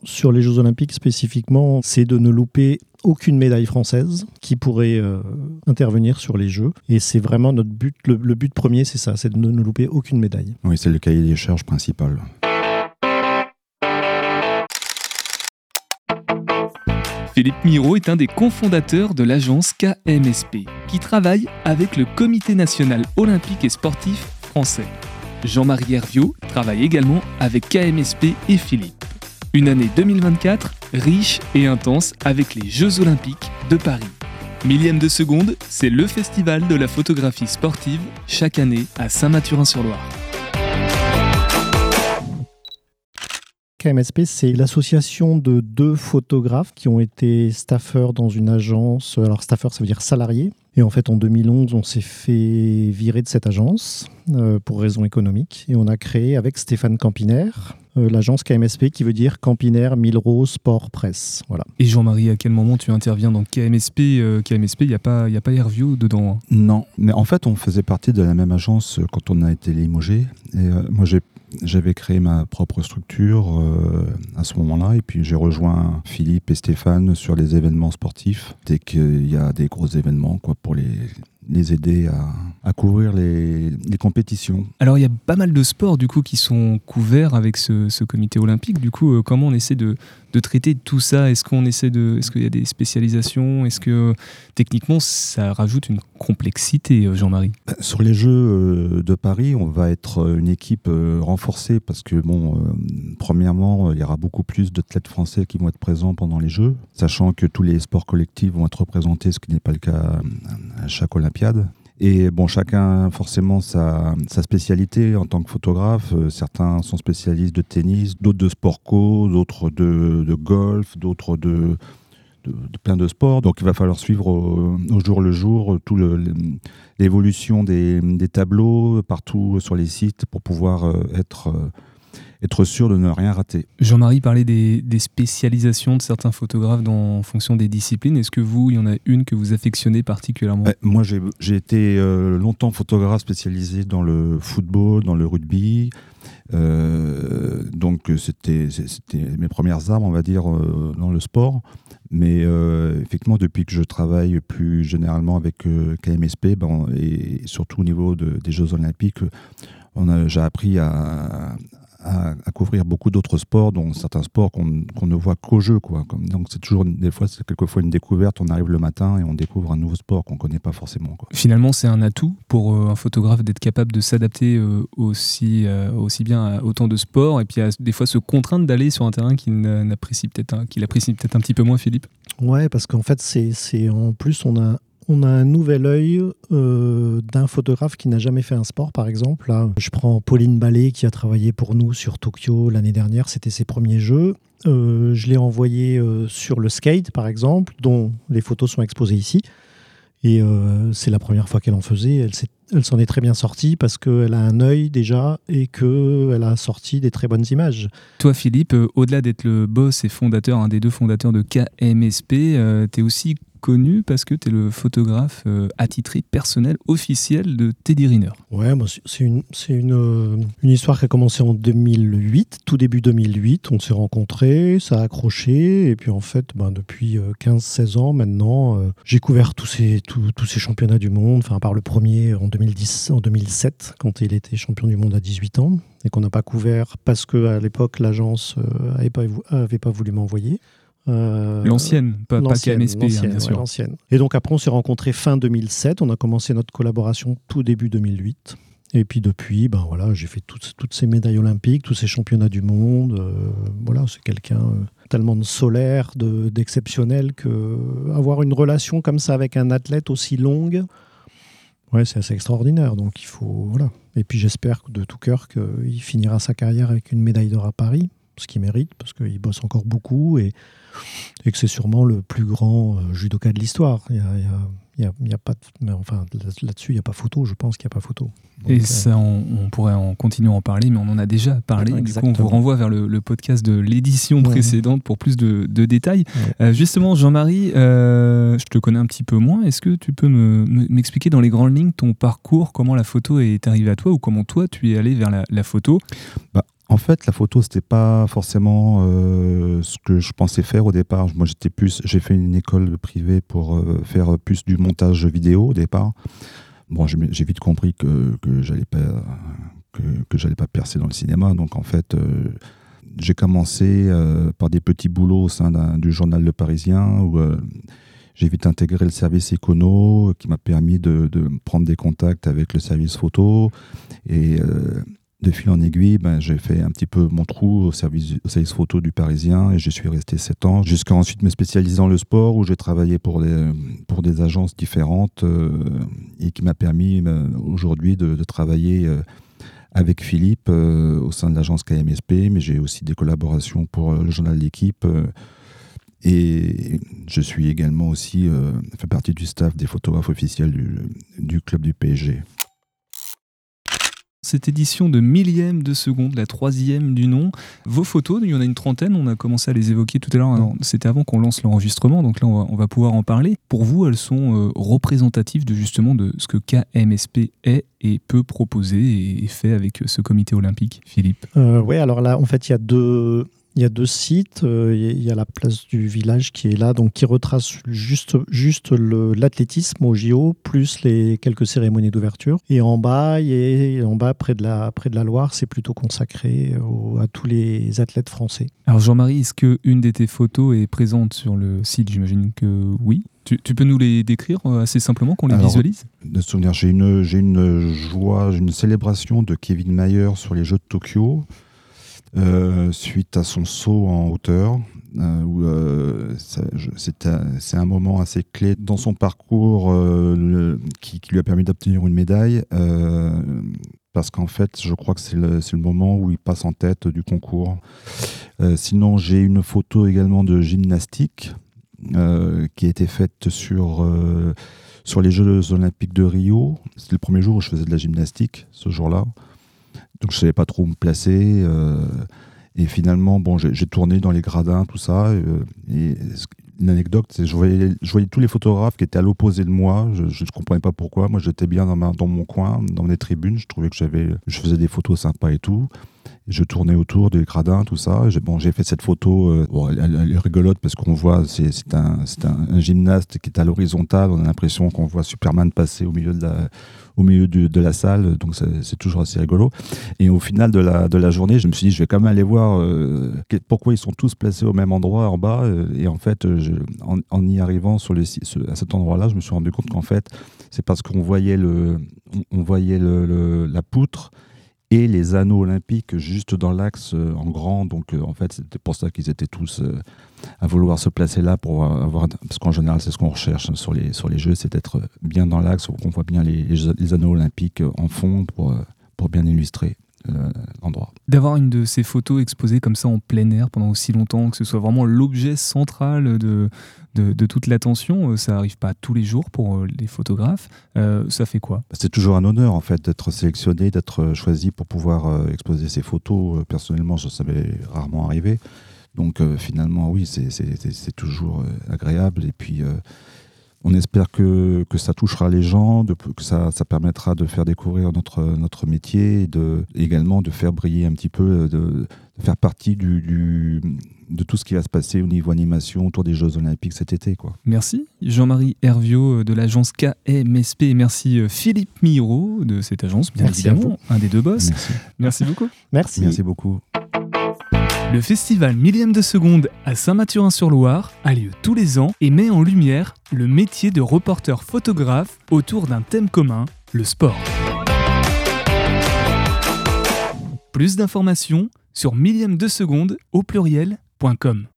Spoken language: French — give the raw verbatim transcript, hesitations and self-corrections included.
sur les Jeux Olympiques spécifiquement, c'est de ne louper aucune médaille française qui pourrait euh, intervenir sur les Jeux. Et c'est vraiment notre but, le, le but premier, c'est ça, c'est de ne louper aucune médaille. Oui, c'est le cahier des charges principal. Philippe Mirault est un des cofondateurs de l'agence K M S P, qui travaille avec le Comité national olympique et sportif français. Jean-Marie Herviot travaille également avec K M S P et Philippe. Une année deux mille vingt-quatre riche et intense avec les Jeux Olympiques de Paris. Millième de seconde, c'est le festival de la photographie sportive chaque année à Saint-Mathurin-sur-Loire. K M S P, c'est l'association de deux photographes qui ont été staffeurs dans une agence. Alors staffeur, ça veut dire salarié. Et en fait, en deux mille onze, on s'est fait virer de cette agence euh, pour raisons économiques. Et on a créé avec Stéphane Campiner euh, l'agence K M S P, qui veut dire Campiner Milraux Sport Presse. Voilà. Et Jean-Marie, à quel moment tu interviens dans K M S P euh, K M S P, il n'y a pas, y a pas Herviot dedans, hein. Non, mais en fait, on faisait partie de la même agence quand on a été limogé. Et euh, moi, j'ai J'avais créé ma propre structure euh, à ce moment-là, et puis j'ai rejoint Philippe et Stéphane sur les événements sportifs, dès qu'il y a des gros événements, quoi, pour les, les aider à, à couvrir les, les compétitions. Alors il y a pas mal de sports du coup qui sont couverts avec ce, ce comité olympique. Du coup, euh, comment on essaie de, de traiter tout ça ? Est-ce qu'on essaie de, est-ce qu'il y a des spécialisations ? Est-ce que techniquement ça rajoute une complexité, Jean-Marie ? Sur les Jeux de Paris, on va être une équipe renforcée parce que bon, euh, premièrement, il y aura beaucoup plus d'athlètes français qui vont être présents pendant les Jeux, sachant que tous les sports collectifs vont être représentés, ce qui n'est pas le cas à chaque Olympiade. Et bon, chacun forcément sa, sa spécialité en tant que photographe. Euh, certains sont spécialistes de tennis, d'autres de sport co, d'autres de, de golf, d'autres de, de, de plein de sports. Donc il va falloir suivre au, au jour le jour tout le, l'évolution des, des tableaux partout sur les sites pour pouvoir euh, être... Euh, être sûr de ne rien rater. Jean-Marie parlait des, des spécialisations de certains photographes dans, en fonction des disciplines. Est-ce que vous, il y en a une que vous affectionnez particulièrement ? euh, Moi, j'ai, j'ai été euh, longtemps photographe spécialisé dans le football, dans le rugby. Euh, donc, c'était, c'était mes premières armes, on va dire, euh, dans le sport. Mais euh, effectivement, depuis que je travaille plus généralement avec euh, K M S P, ben, et surtout au niveau de, des Jeux Olympiques, on a, j'ai appris à... À, à couvrir beaucoup d'autres sports, dont certains sports qu'on, qu'on ne voit qu'au jeu, quoi. Comme, donc c'est toujours, des fois, c'est quelquefois une découverte. On arrive le matin et on découvre un nouveau sport qu'on ne connaît pas forcément, quoi. Finalement, c'est un atout pour euh, un photographe d'être capable de s'adapter euh, aussi, euh, aussi bien à autant de sports et puis à des fois se contraindre d'aller sur un terrain qu'il n'apprécie peut-être, hein, qu'il apprécie peut-être un petit peu moins, Philippe. Ouais, parce qu'en fait, c'est, c'est en plus, on a On a un nouvel œil euh, d'un photographe qui n'a jamais fait un sport, par exemple. Là, je prends Pauline Ballet, qui a travaillé pour nous sur Tokyo l'année dernière. C'était ses premiers jeux. Euh, je l'ai envoyée euh, sur le skate, par exemple, dont les photos sont exposées ici. Et euh, c'est la première fois qu'elle en faisait. Elle, s'est, elle s'en est très bien sortie parce qu'elle a un œil déjà et qu'elle a sorti des très bonnes images. Toi, Philippe, euh, au-delà d'être le boss et fondateur, un des deux fondateurs de K M S P, euh, tu es aussi connu parce que tu es le photographe euh, attitré personnel officiel de Teddy Riner. Ouais, moi, c'est, une, c'est une, euh, une histoire qui a commencé en deux mille huit, tout début deux mille huit. On s'est rencontrés, ça a accroché. Et puis en fait, ben, depuis euh, quinze seize ans maintenant, euh, j'ai couvert tous ces, tous, tous ces championnats du monde. Enfin, par le premier en deux mille dix, en deux mille sept, quand il était champion du monde à dix-huit ans. Et qu'on n'a pas couvert parce qu'à l'époque, l'agence n'avait euh, pas, avait pas voulu m'envoyer. Euh, l'ancienne, pas, l'ancienne, pas K M S P, l'ancienne, hein, bien sûr. Ouais, l'ancienne. Et donc après, on s'est rencontrés fin deux mille sept. On a commencé notre collaboration tout début deux mille huit. Et puis depuis, ben voilà, j'ai fait toutes, toutes ces médailles olympiques, tous ces championnats du monde. Euh, voilà, c'est quelqu'un euh, tellement de solaire, de, d'exceptionnel, que avoir une relation comme ça avec un athlète aussi longue, ouais, c'est assez extraordinaire. Donc il faut, voilà. Et puis j'espère de tout cœur qu'il finira sa carrière avec une médaille d'or à Paris, ce qu'il mérite, parce qu'il bosse encore beaucoup et, et que c'est sûrement le plus grand euh, judoka de l'histoire. Il y a, il y a, il y a, il y a pas de, mais enfin, là-dessus, il n'y a pas photo. Je pense qu'il n'y a pas photo. Donc, et ça, on, on pourrait en continuer à en parler, mais on en a déjà parlé. Du coup, on vous renvoie vers le, le podcast de l'édition ouais. précédente pour plus de, de détails. Ouais. Euh, justement, Jean-Marie, euh, je te connais un petit peu moins. Est-ce que tu peux me, m'expliquer dans les grandes lignes ton parcours, comment la photo est arrivée à toi ou comment toi, tu es allé vers la, la photo ? bah. En fait, la photo, c'était pas forcément euh, ce que je pensais faire au départ. Moi, j'étais plus, j'ai fait une école privée pour euh, faire plus du montage vidéo au départ. Bon, j'ai, j'ai vite compris que que j'allais pas que, que j'allais pas percer dans le cinéma. Donc, en fait, euh, j'ai commencé euh, par des petits boulots au sein d'un, du journal Le Parisien où euh, j'ai vite intégré le service écono qui m'a permis de, de prendre des contacts avec le service photo et euh, de fil en aiguille, ben, j'ai fait un petit peu mon trou au service, au service photo du Parisien et j'y suis resté sept ans, jusqu'à ensuite me spécialiser dans le sport où j'ai travaillé pour des, pour des agences différentes euh, et qui m'a permis euh, aujourd'hui de, de travailler euh, avec Philippe euh, au sein de l'agence K M S P, mais j'ai aussi des collaborations pour euh, le journal L'Équipe euh, et je suis également aussi euh, fait partie du staff des photographes officiels du, du club du P S G. Cette édition de millième de seconde, la troisième du nom. Vos photos, il y en a une trentaine, on a commencé à les évoquer tout à l'heure. Alors, c'était avant qu'on lance l'enregistrement, donc là on va, on va pouvoir en parler. Pour vous, elles sont euh, représentatives de justement de ce que K M S P est et peut proposer et, et fait avec ce comité olympique. Philippe. euh, Oui, alors là, en fait, il y a deux... Il y a deux sites, euh, il y a la place du village qui est là, donc qui retrace juste, juste le, l'athlétisme au J O, plus les quelques cérémonies d'ouverture. Et en bas, et en bas près de la, près de la Loire, c'est plutôt consacré au, à tous les athlètes français. Alors Jean-Marie, est-ce qu'une de tes photos est présente sur le site ? J'imagine que oui. Tu, tu peux nous les décrire assez simplement, qu'on les Alors, visualise ? De souvenir, j'ai une, j'ai une joie, j'ai une célébration de Kevin Mayer sur les Jeux de Tokyo. Euh, suite à son saut en hauteur, euh, où, euh, ça, je, c'est, un, c'est un moment assez clé dans son parcours euh, le, qui, qui lui a permis d'obtenir une médaille, euh, parce qu'en fait, je crois que c'est le, c'est le moment où il passe en tête du concours. Euh, sinon, j'ai une photo également de gymnastique euh, qui a été faite sur, euh, sur les Jeux olympiques de Rio. C'était le premier jour où je faisais de la gymnastique, ce jour-là. Donc je ne savais pas trop où me placer. Euh, et finalement, bon, j'ai, j'ai tourné dans les gradins, tout ça. Euh, et une anecdote, c'est que je voyais, je voyais tous les photographes qui étaient à l'opposé de moi. Je ne comprenais pas pourquoi. Moi, j'étais bien dans, ma, dans mon coin, dans les tribunes. Je trouvais que j'avais, je faisais des photos sympas et tout. Je tournais autour des gradins, tout ça. J'ai, bon, j'ai fait cette photo. Euh, bon, elle, elle est rigolote parce qu'on voit, c'est, c'est, un, c'est un, un gymnaste qui est à l'horizontale. On a l'impression qu'on voit Superman passer au milieu de la, au milieu de, de la salle. Donc, c'est, c'est toujours assez rigolo. Et au final de la, de la journée, je me suis dit, je vais quand même aller voir euh, pourquoi ils sont tous placés au même endroit en bas. Et en fait, je, en, en y arrivant sur le, à cet endroit-là, je me suis rendu compte qu'en fait, c'est parce qu'on voyait, le, on, on voyait le, le, la poutre et les anneaux olympiques juste dans l'axe euh, en grand. Donc, euh, en fait, c'était pour ça qu'ils étaient tous euh, à vouloir se placer là pour avoir... Parce qu'en général, c'est ce qu'on recherche sur les, sur les jeux, c'est d'être bien dans l'axe, pour qu'on voit bien les, les, les anneaux olympiques en fond pour, pour bien illustrer euh, l'endroit. D'avoir une de ces photos exposées comme ça en plein air pendant aussi longtemps, que ce soit vraiment l'objet central de, de, de toute l'attention, ça n'arrive pas tous les jours pour les photographes. Euh, ça fait quoi ? C'est toujours un honneur en fait d'être sélectionné, d'être choisi pour pouvoir euh, exposer ces photos. Personnellement, ça m'est rarement arrivé. Donc euh, finalement, oui, c'est, c'est, c'est, c'est toujours euh, agréable. Et puis, euh, on espère que, que ça touchera les gens, de, que ça, ça permettra de faire découvrir notre, notre métier et de, également de faire briller un petit peu, de, de faire partie du, du, de tout ce qui va se passer au niveau animation autour des Jeux Olympiques cet été, quoi. Merci Jean-Marie Herviot de l'agence K M S P et merci Philippe Miro de cette agence, bien merci évidemment, un des deux boss. Merci, merci beaucoup. Merci. Merci beaucoup. Le festival Millième de Seconde à Saint-Mathurin-sur-Loire a lieu tous les ans et met en lumière le métier de reporter photographe autour d'un thème commun, le sport. Plus d'informations sur millième de seconde au pluriel point com.